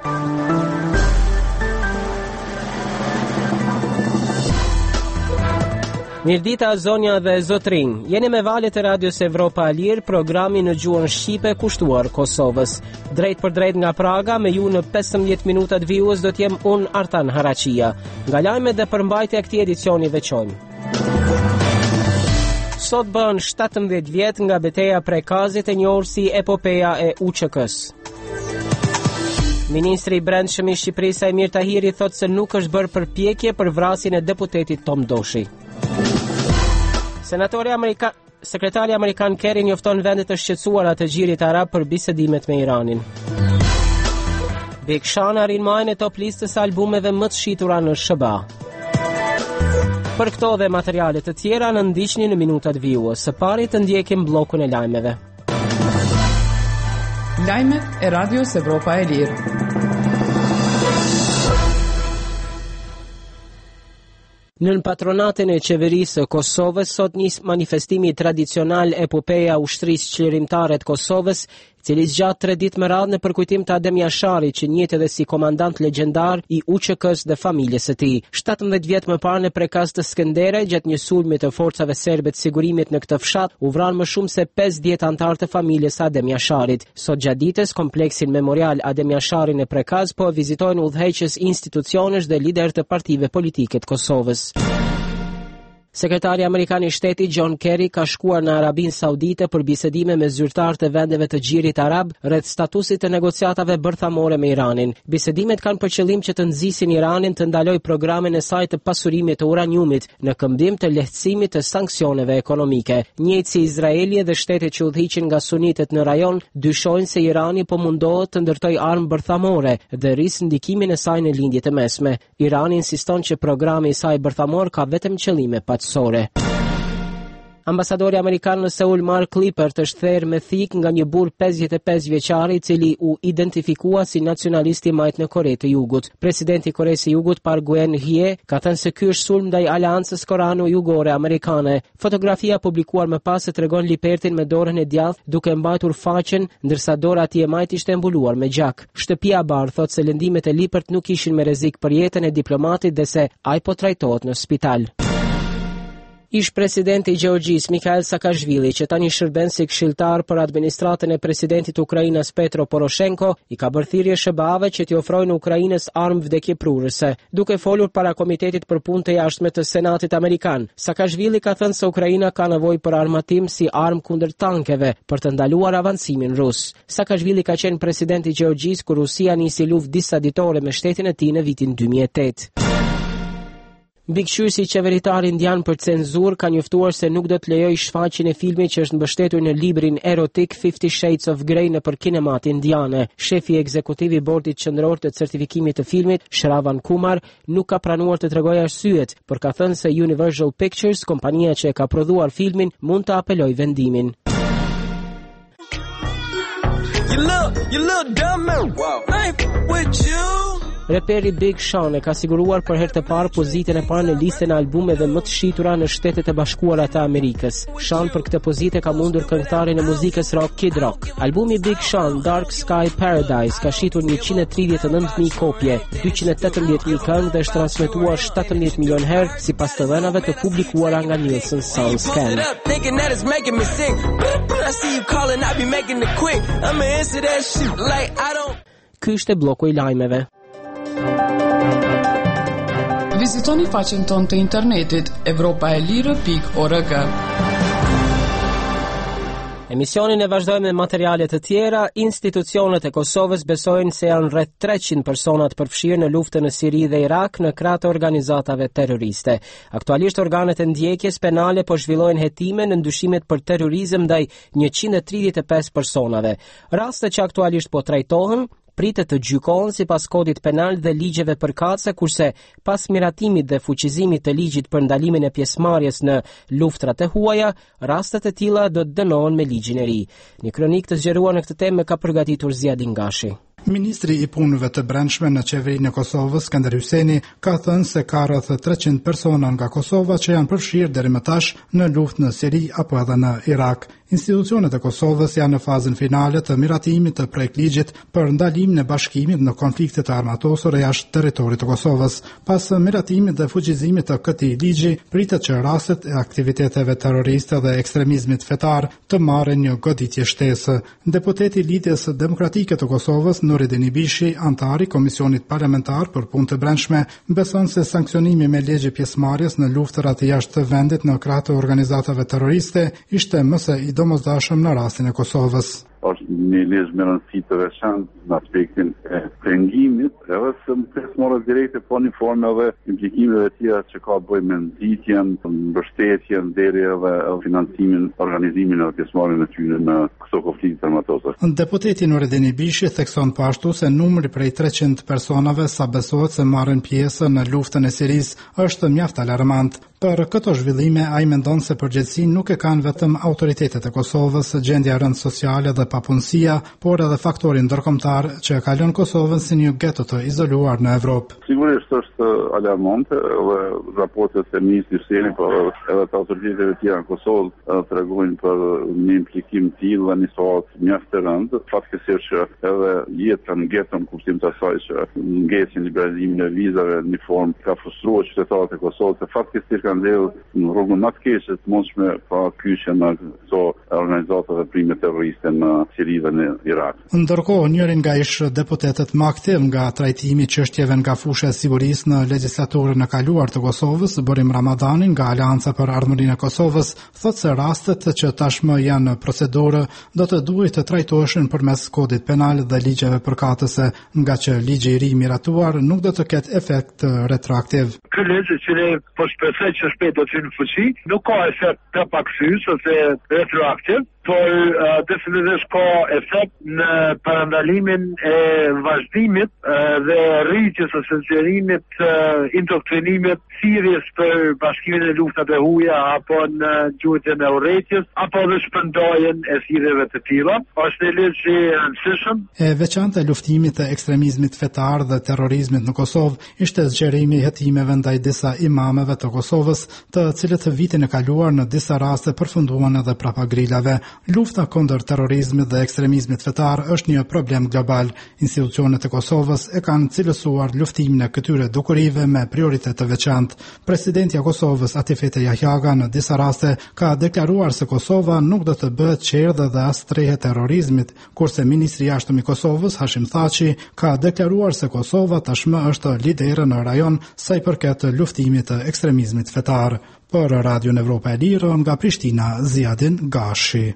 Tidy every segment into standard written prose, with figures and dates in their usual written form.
Mirdita zonja dhe zotrinj, jeni me valët e Radios Evropa e Lirë, programi në gjuhën shqipe kushtuar Kosovës. Drejt për drejt nga Praga, me ju në 15 minutat vijues do t'jem unë Artan Haraqia. Nga lajme dhe përmbajtja këtij edicioni veçojmë. Sot bën 17 vjet nga betejë e Prekazit e njohur si epopeja e UÇK-s. Ministri i Brendshëm i Shqipërisë Ajmir Tahiri thotë se nuk është bërë përpjekje për vrasjen e deputetit Tom Doshi. Sekretari Amerikan Kerry njofton vendet të shqetësuara të Gjirit Arab për bisedimet me Iranin. Big Sean arrin majën e top listës së albumeve më të shitura në SBA. Për këto dhe materiale të tjera në ndiqni në minutat vijues. Së pari të ndjekim bllokun e lajmeve. Lajmet e Radios Evropa e Lirë. Nën patronatin e qeverisë së Kosovës sot nis manifestimi tradicional epopeja ushtrisë qlirimtare të Kosovës, i cili zgjat 3 ditë me radhë në përkujtim të Adem Jasharit, që njihej edhe si komandant legjendar i UÇK-s dhe familjes së tij. 17 vjet më parë në Prekaz të Skënderaj, gjatë një sulmi të forcave serbe të sigurimit në këtë fshat, u vranë më shumë se 50 anëtar të familjes së Adem Jasharit. Sot gjatë ditës, kompleksin memorial Adem Jashari në Prekaz po vizitojnë udhëheqës institucionesh dhe lider të partive politike të Kosovës. Sekretari Amerikan i Shtetit John Kerry ka shkuar në Arabinë Saudite për bisedime me zyrtarë të vendeve të Gjirit Arab rreth statusit të negociatave bërthamore me Iranin. Bisedimet kanë për qëllim që të nxisin Iranin të ndalojë programin e saj të pasurimit të uraniumit në këmbim të lehtësimit të sanksioneve ekonomike. Njëjtë si Izraeli dhe shtetet që udhëhiqin nga sunitet në rajon dyshojnë se Irani po mundohet të ndërtojë armë bërthamore dhe rris ndikimin e saj në lindjet e mesme. Irani insiston që programi i saj bërthamor ka vetëm qëllime sore. Ambasadori Amerikan në Seul Mark Lippert është therrë me thik nga një burr 55 vjeçar i cili u identifikua si nacionalist i majt në Kore të Jugut. Presidenti i Koreas së Jugut Park Geun-hye ka thënë se ky është sulm ndaj aleancës korano-jugore amerikane. Fotografia publikuar më pas tregon Lippertin me dorën e djathtë duke mbajtur faqen, ndërsa dora e tij e majt ishte mbuluar me gjak. Shtëpia e Bardh thotë se lëndimet e Lippert nuk ishin me rrezik për jetën e diplomatit dhe se ai po trajtohet në spital. Ish presidenti i Gjeorgjisë Mikhail Saakashvili, që tani shërben si këshilltar për administratën e presidentit Ukrainës Petro Poroshenko, i ka bërë thirrje SBA-ve që t'i ofrojnë Ukrainës armë vdekjeprurëse. Duke folur para Komitetit për Punë të Jashtme të Senatit Amerikan, Saakashvili ka thënë se Ukraina ka nevojë për armatim si armë kundër tankeve për të ndaluar avancimin rus. Saakashvili ka qenë president i Gjeorgjisë kur Rusia nisi luftë disa ditore me shtetin e tij në vitin 2008. Mbikëqyrësi qeveritar indian për cenzur ka njoftuar se nuk do të lejojë shfaqjen e filmit që është mbështetur në librin erotik 50 Shades of Grey nëpër kinemat indiane. Shefi ekzekutiv i bordit qendror të certifikimit të filmit, Shravan Kumar, nuk ka pranuar të tregojë arsyet, por ka thënë se Universal Pictures, kompania që e ka prodhuar filmin, mund të apelojë vendimin. You look dumb, wow. I ain't with you. Reperi Big Sean e ka siguruar për herë të parë pozitën e parë në listën e albumeve më të shitura në Shtetet e Bashkuara të Amerikës. Sean për këtë pozitë ka mundur këngëtarin e muzikës rock Kid Rock. Albumi Big Sean Dark Sky Paradise ka shitur 139.000 kopje, 218.000 këngë dhe është transmetuar 17 milion herë sipas të dhënave të publikuara nga Nielsen SoundScan. Ky është bloku i lajmeve. Vizitoni faqen tonë të internetit europaelire.org. Emisionin e vazhdojmë me materiale të tjera. Institucionet e Kosovës besojnë se janë rreth 300 personat përfshirë në luftën në Siri dhe Irak në krah të organizatave terroriste. Aktualisht organet e ndjekjes penale po zhvillojnë hetime në ndyshimet për terrorizëm ndaj 135 personave. Rastet që aktualisht po trajtohen pritet të gjykohen sipas kodit penal dhe ligjeve përkatëse, kurse pas miratimit dhe fuqizimit të ligjit për ndalimin e pjesëmarrjes në luftrat e huaja, rastet e tilla do të dënohen me ligjin e ri. Një kronik të zgjeruar në këtë temë ka përgatitur Ziadin Gashi. Ministri i punëve të brendshme në qeverinë e Kosovës, Skënder Hyseni, ka thënë se ka rreth 300 persona nga Kosova që janë përfshirë deri më tash në luftë në Siri apo edhe në Irak. Institucionet e Kosovës janë në fazën finale të miratimit të projektligjit për ndalimin e bashkimit në konflikte të armatosur jashtë territorit të Kosovës. Pas miratimit dhe fuqizimit të këtij ligji, pritet që rastet e aktiviteteve terroriste dhe ekstremizmit fetar të marrin një goditje shtesë. Deputeti i Lidhjes Demokratike të Kosovës, Nuridin Ibishi, antari Komisionit Parlamentar për Punë të Brendshme, beson se sankcionimi me legje pjesëmarrjes në luftërat jashtë vendit në krah të organizatave terroriste ishte më së i domosdoshëm në rastin e Kosovës. Është një ligj me rëndësi të veçantë në aspektin e pengimit, edhe së pjesëmarrjes direkte, po në formë edhe implikimeve të tjera që ka bëjë me nxitjen, mbështetjen deri edhe financimin, organizimin e pjesëmarrjes në tyre në këto konflikte armatose. Deputeti Nuridin Ibishi thekson po ashtu se numri prej 300 personave sa besohet se marrin pjesë në luftën e Sirisë është mjaft alarmant. Për këto zhvillime, ai mendon se përgjegjësinë nuk e kanë vetëm autoritetet e Kosovës, gjendja e rëndë sociale dhe papunësia, por edhe faktori ndërkombëtar që ka lënë Kosovën si një geto të izoluar në Evropë. Sigurisht është alarmante dhe raportet e ministrit Hyseni, por edhe të autoriteteve tjera në Kosovë tregojnë për një implikim të tillë dhe një situatë mjaft të rëndë. Fatkeqësisht që edhe jeta në geto në kuptim të asaj që ngjesin liberalizimin e vizave në një formë ka frustruar qytetarët e Kosovës, se fatkeqësisht kanë dhënë në rrugën më të keqe të mundshme pa kyçe në këto organizata dhe prime terroriste në Siri dhe në Irak. Ndërkohë, njërin nga ish deputetët më aktiv nga trajtimi i çështjeve nga fusha e sigurisë në legjislaturën e kaluar të Kosovës, Borim Ramadanin nga Aleanca për Ardhmërinë e Kosovës, thotë se rastet që tashmë janë në procedurë do të duhet të trajtoheshin përmes kodit penal dhe ligjeve përkatëse, nga që ligji i ri miratuar nuk do të ketë efekt retroaktiv. Ky ligj që ne po shpresoj që shpejt do të hyjë në fuqi, nuk ka efekt të pakthyes ose retroaktiv, por definitivisht ka efekt në parandalimin e vazhdimit dhe rritjes ose zgjerimit indoktrinimit thirrjes për bashkimin e luftave huaja apo në gjujtjen e urrëties apo në shpërndarjen e thirrjeve të tilla. Është një ligj i rëndësishëm. E veçantë e luftimit të ekstremizmit fetar dhe terrorizmit në Kosovë ishte zgjerimi i hetimeve ndaj disa imameve të Kosovës, të cilët vitin e kaluar në disa raste përfunduan edhe prapa grillave. Lufta kundër terrorizmit dhe ekstremizmit fetar është një problem global. Institucionet e Kosovës e kanë cilësuar luftimin e këtyre dukurive me prioritet të veçantë. Presidenti i Kosovës, Atifete Jahjaga, në disa raste ka deklaruar se Kosova nuk do të bëhet qerdhe dhe as trehe terrorizmit, kurse ministri i jashtëm i Kosovës, Hashim Thaçi, ka deklaruar se Kosova tashmë është lidere në rajon sa i përket luftimit të ekstremizmit fetar. Për Radion Evropa e Lirë, nga Prishtina, Ziadin Gashi.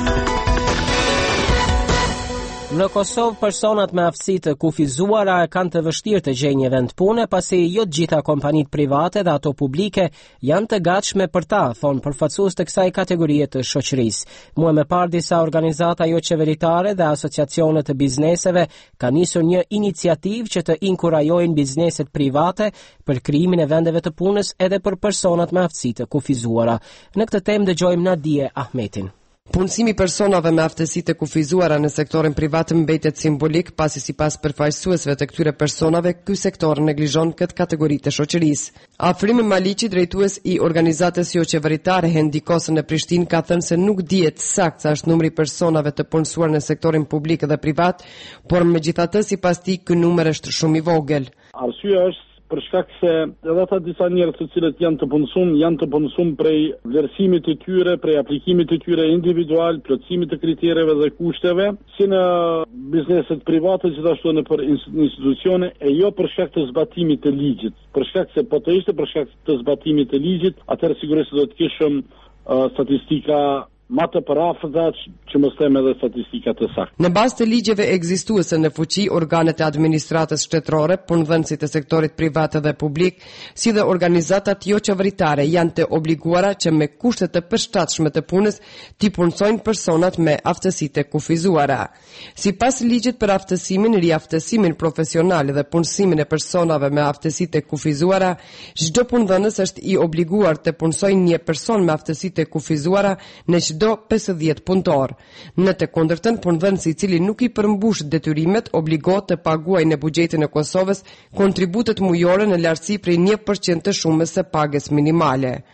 Në Kosovë, personat me aftësi të kufizuara kanë të vështirë të gjejnë një vend pune, pasi jo të gjitha kompanitë private dhe ato publike janë të gatshme për ta, thonë përfaqësues të kësaj kategorie të shoqërisë. Muaj më parë, disa organizata jo qeveritare dhe asociacione të bizneseve kanë nisur një iniciativë që të inkurajojnë bizneset private për krijimin e vendeve të punës edhe për personat me aftësi të kufizuara. Në këtë temë dëgjojmë Nadije Ahmetin. Punësimi personave me aftësi të kufizuara në sektorin privat mbetet simbolik, pasi sipas përfaqësuesve të këtyre personave, ky sektor neglizhon këtë kategori të shoqërisë. Afrimi Maliqi, drejtues i organizatës jo qeveritare Hendikosën në Prishtinë, ka thënë se nuk dihet saktë sa është numri i personave të punësuar në sektorin publik dhe privat, por megjithatë sipas tij ky numër është shumë i vogël. Arsyeja është për shkak se edhe ata disa njerëz të cilët janë të punësuar prej vlerësimit të tyre, prej aplikimit të tyre individual, plotësimit të kritereve dhe kushteve, si në bizneset private, gjithashtu në për institucione, e jo për shkak të zbatimit të ligjit. Për shkak se po të ishte për shkak të zbatimit të ligjit, atëherë sigurisht do të kishim statistika ma të parafërta që mos them edhe statistika të saktë. Në bazë të ligjeve ekzistuese në fuqi, organet e administratës shtetërore, punëdhënësit e sektorit privat dhe publik, si dhe organizatat jo qeveritare janë të obliguara që me kushte të përshtatshme të punës t'i punësojnë personat me aftësi të kufizuara. Sipas ligjit për aftësimin, riaftësimin profesional dhe punësimin e personave me aftësi të kufizuara, çdo punëdhënës është i obliguar të punësojë një person me aftësi të kufizuara në çdo 50 punëtor. Në të kundërtën, punëdhënësi i cili nuk i përmbush detyrimet obligohet të paguajë në buxhetin e Kosovës kontributet mujore në lartësi prej 1% të shumës së pagës minimale.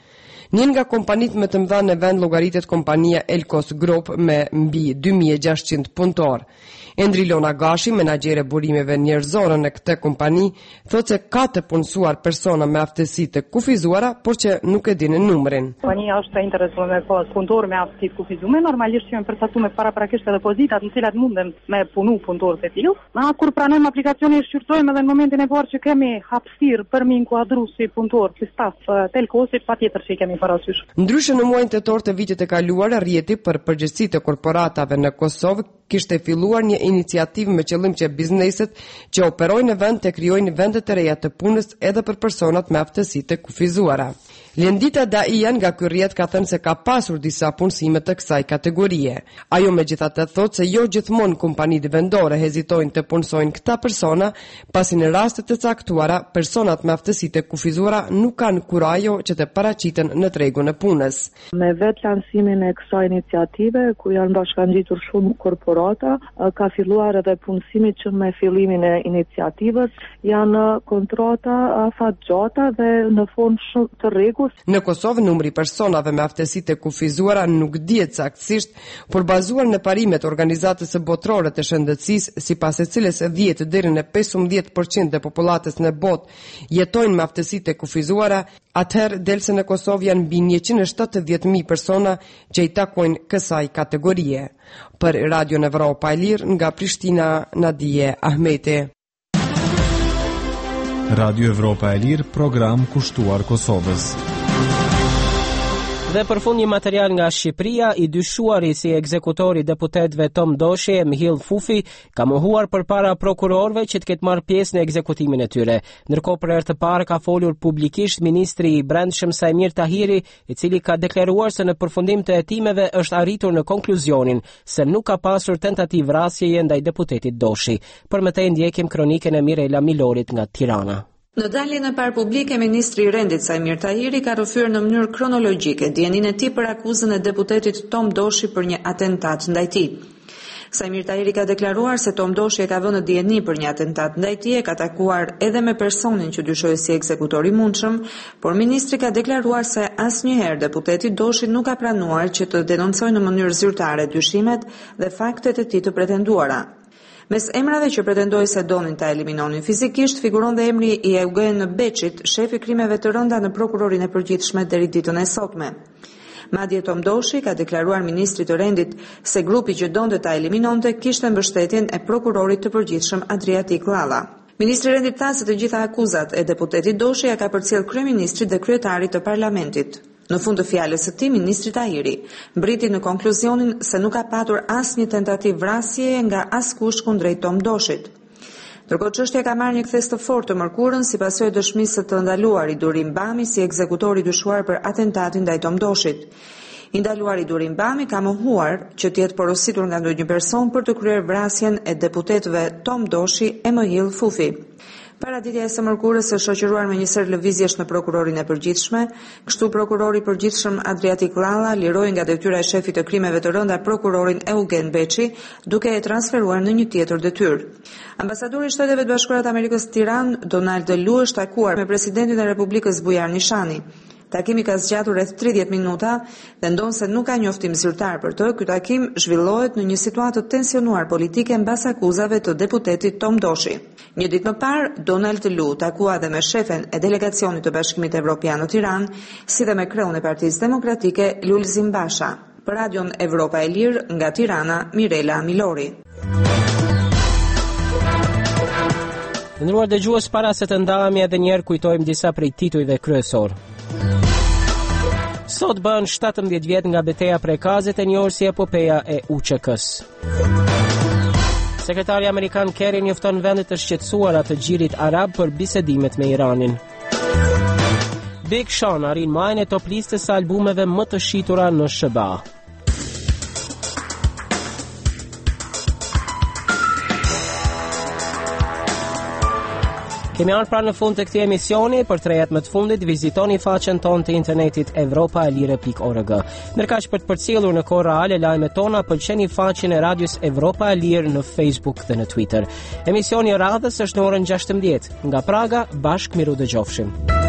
Një nga kompanitë më të mëdha në vend llogaritet kompania Elkos Group me mbi 2600 punëtor. Endrilona Gashi, menaxhere burimeve njerëzore në këtë kompani, thotë se ka të punësuar persona me aftësi të kufizuara, por që nuk e dinë numrin. Kompania është e interesuar me pas punëtor me aftësi të kufizuara, normalisht janë përcaktuar paraprakisht edhe pozitat në cilat mundem me punu punëtorë të tillë. Na kur pranojmë aplikacionin e shqyrtojmë edhe në momentin e parë që kemi hapësirë për mi inkuadru si punëtor si staf të Elkosit, patjetër që i kemi parasysh. Ndryshe në muajin tetor të vitit të kaluar, rrjeti për përgjegjësi të korporatave në Kosovë kishte filluar një iniciativë me qëllim që bizneset që operojnë në vend të krijojnë vende të reja të punës edhe për personat me aftësi të kufizuara. Lendita Daian nga ky rrjet ka thënë se ka pasur disa punësime të kësaj kategorie. Ajo megjithatë thotë se jo gjithmonë kompanitë vendore hezitojnë të punësojnë këta persona, pasi në raste të caktuara personat me aftësi të kufizuara nuk kanë kurajo që të paraqiten në tregun e punës. Me vetë lansimin e kësaj iniciative, ku janë bashkangjitur shumë korporata, ka filluar edhe punësimi që me fillimin e iniciativës janë kontrata afatgjata dhe në fund shumë të rregull. Në Kosovë, numri personave me aftësi të kufizuara nuk dihet saktësisht, por bazuar në parimet organizatës së botërore të shëndetësisë, sipas e cilës 10 deri në 15% e popullatës në botë jetojnë me aftësi të kufizuara, atëherë del se në Kosovë janë mbi 170.000 persona që i takojnë kësaj kategorie. Për Radio Evropa e Lirë nga Prishtina, Nadije Ahmeti. Radio Evropa e Lirë, program kushtuar Kosovës. Dhe për fund një material nga Shqipëria, i dyshuari si ekzekutori deputetëve Tom Doshi e Mihill Fufi ka mohuar përpara prokurorëve që të ketë marrë pjesë në ekzekutimin e tyre. Ndërkohë për herë të parë ka folur publikisht ministri i Brendshëm Sajmir Tahiri, i cili ka deklaruar se në përfundim të hetimeve është arritur në konkluzionin se nuk ka pasur tentativë vrasjeje ndaj deputetit Doshi. Përmetej ndjekim kronikën e Mirela Milorit nga Tirana. Në daljen e parë publike, ministri i Rendit Sajmir Tahiri ka rrëfyer në mënyrë kronologjike dijenin e tij për akuzën e deputetit Tom Doshi për një atentat ndaj tij. Sajmir Tahiri ka deklaruar se Tom Doshi e ka vënë në dijeni për një atentat ndaj tij, e ka takuar edhe me personin që dyshohej si ekzekutor i mundshëm, por ministri ka deklaruar se asnjëherë deputeti Doshi nuk ka pranuar që të denoncojë në mënyrë zyrtare dyshimet dhe faktet e tij të pretenduara. Mes emrave që pretendoi se donin ta eliminonin fizikisht, figuron dhe emri i Eugen Beçit, shefi krimeve të rënda në prokurorin e përgjithshme deri ditën e sotme. Madje Tom Doshi ka deklaruar ministrit të Rendit se grupi që donte ta eliminonte kishte mbështetjen e prokurorit të përgjithshëm Adriatik Llalla. Ministri i Rendit tha se të gjitha akuzat e deputetit Doshi ja ka përcjell kryeministrit dhe kryetarit të parlamentit. Në fund të fjalës së tij, ministri Tahiri mbriti në konkluzionin se nuk ka patur asnjë tentativë vrasjeje nga askush kundrejt Tom Doshit. Ndërkohë çështja ka marrë një kthes të fortë të mërkurën si pasojë dëshmisë së të ndaluarit Durim Bami si ekzekutor i dyshuar për atentatin ndaj Tom Doshit. I ndaluari Durim Bami ka mohuar që të jetë porositur nga ndonjë person për të kryer vrasjen e deputetëve Tom Doshi e Mihill Fufi. Paraditja e së mërkurës është shoqëruar me një sër lëvizjesh në prokurorin e përgjithshme, kështu prokurori i përgjithshëm Adriatik Llalla liroi nga detyra e shefit të krimeve të rënda prokurorin Eugen Beçi, duke e transferuar në një tjetër detyrë. Ambasadori i Shteteve të Bashkuara të Amerikës në Tiranë, Donald Lu, është takuar me presidentin e Republikës Bujar Nishani. Takimi ka zgjatur rreth 30 minuta dhe ndonse nuk ka njoftim zyrtar për të, ky takim zhvillohet në një situatë të tensionuar politike mbas akuzave të deputetit Tom Doshi. Një ditë më parë, Donald Lu takua edhe me shefen e delegacionit të Bashkimit Evropian në Tiranë, si dhe me kreun e Partisë Demokratike Lulzim Basha. Për Radion Evropa e Lirë, nga Tirana, Mirela Milori. Ndëruar dëgjues, para se të ndahemi edhe një herë kujtojmë disa prej titujve kryesor. Sot bën 17 vjet nga betejë prej Kazit e njohur si epopeja e UÇK-s. Sekretari amerikan Kerry njofton vendet të shqetësuara të Xhirit Arab për bisedimet me Iranin. Big Sean arrin majën e top listës së albumeve më të shitura në SBA. Kemi ardhur pra në fund të këtij emisioni. Për 3 javë më të fundit vizitoni faqen tonë të internetit evropaelire.org. Ndërkaq për të përcjellur në kohë reale lajmet tona, pëlqeni faqen e Radios Evropa e Lirë në Facebook dhe në Twitter. Emisioni i radhës është në orën 16:00 nga Praga. Bashkë miru dëgjofshim.